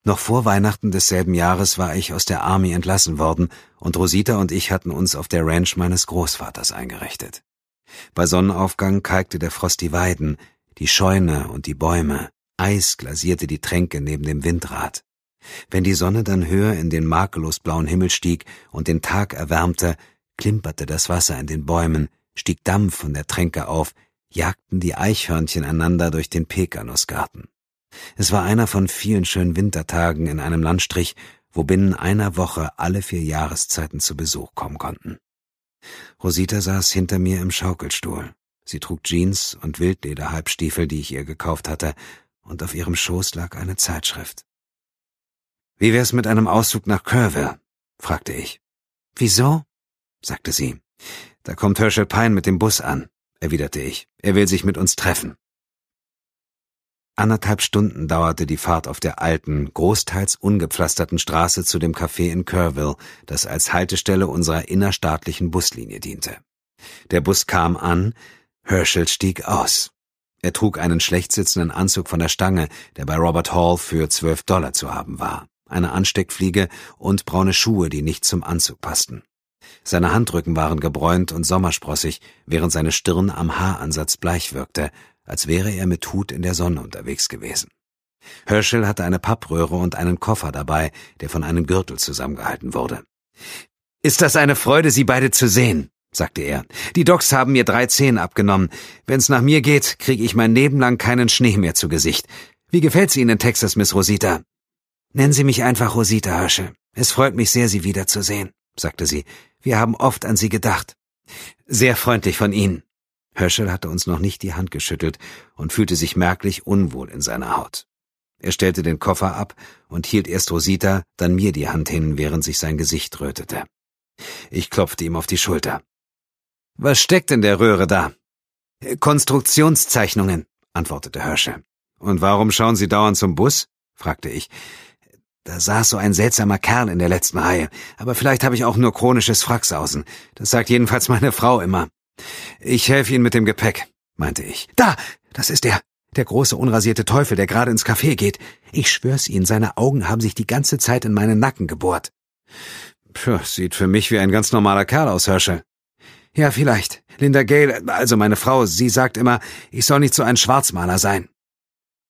Noch vor Weihnachten desselben Jahres war ich aus der Army entlassen worden und Rosita und ich hatten uns auf der Ranch meines Großvaters eingerichtet. Bei Sonnenaufgang kalkte der Frost die Weiden, die Scheune und die Bäume, Eis glasierte die Tränke neben dem Windrad. Wenn die Sonne dann höher in den makellos blauen Himmel stieg und den Tag erwärmte, klimperte das Wasser in den Bäumen, stieg Dampf von der Tränke auf, jagten die Eichhörnchen einander durch den Pekanussgarten. Es war einer von vielen schönen Wintertagen in einem Landstrich, wo binnen einer Woche alle 4 Jahreszeiten zu Besuch kommen konnten. Rosita saß hinter mir im Schaukelstuhl. Sie trug Jeans und Wildlederhalbstiefel, die ich ihr gekauft hatte, und auf ihrem Schoß lag eine Zeitschrift. »Wie wär's mit einem Ausflug nach Kerrville?« fragte ich. »Wieso?« sagte sie. »Da kommt Herschel Pine mit dem Bus an«, erwiderte ich. »Er will sich mit uns treffen.« 1,5 Stunden dauerte die Fahrt auf der alten, großteils ungepflasterten Straße zu dem Café in Kerrville, das als Haltestelle unserer innerstaatlichen Buslinie diente. Der Bus kam an, Herschel stieg aus. Er trug einen schlecht sitzenden Anzug von der Stange, der bei Robert Hall für $12 zu haben war, eine Ansteckfliege und braune Schuhe, die nicht zum Anzug passten. Seine Handrücken waren gebräunt und sommersprossig, während seine Stirn am Haaransatz bleich wirkte, als wäre er mit Hut in der Sonne unterwegs gewesen. Herschel hatte eine Pappröhre und einen Koffer dabei, der von einem Gürtel zusammengehalten wurde. »Ist das eine Freude, Sie beide zu sehen«, sagte er. »Die Docs haben mir 3 Zehen abgenommen. Wenn's nach mir geht, kriege ich mein Leben lang keinen Schnee mehr zu Gesicht. Wie gefällt's Ihnen in Texas, Miss Rosita?« »Nennen Sie mich einfach Rosita, Herschel. Es freut mich sehr, Sie wiederzusehen«, sagte sie. »Wir haben oft an Sie gedacht.« »Sehr freundlich von Ihnen.« Herschel hatte uns noch nicht die Hand geschüttelt und fühlte sich merklich unwohl in seiner Haut. Er stellte den Koffer ab und hielt erst Rosita, dann mir die Hand hin, während sich sein Gesicht rötete. Ich klopfte ihm auf die Schulter. »Was steckt in der Röhre da?« »Konstruktionszeichnungen«, antwortete Herschel. »Und warum schauen Sie dauernd zum Bus?« fragte ich. »Da saß so ein seltsamer Kerl in der letzten Reihe, aber vielleicht habe ich auch nur chronisches Fracksausen. Das sagt jedenfalls meine Frau immer.« »Ich helfe Ihnen mit dem Gepäck«, meinte ich. »Da, das ist er, der große unrasierte Teufel, der gerade ins Café geht. Ich schwör's Ihnen, seine Augen haben sich die ganze Zeit in meinen Nacken gebohrt.« »Sieht für mich wie ein ganz normaler Kerl aus, Herschel.« »Ja, vielleicht. Linda Gale, also meine Frau, sie sagt immer, ich soll nicht so ein Schwarzmaler sein.